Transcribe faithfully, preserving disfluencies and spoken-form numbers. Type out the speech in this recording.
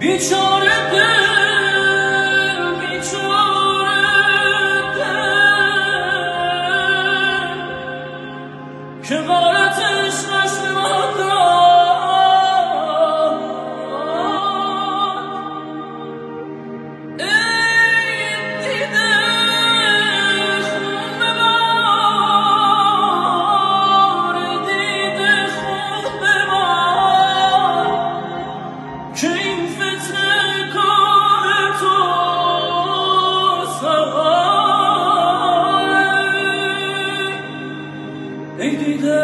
بیچاره دل بیچاره دل که غارتش نشت مادر ای دیده خون ببار دیده خون ببار که این فتنه کار تو سوار ای دیده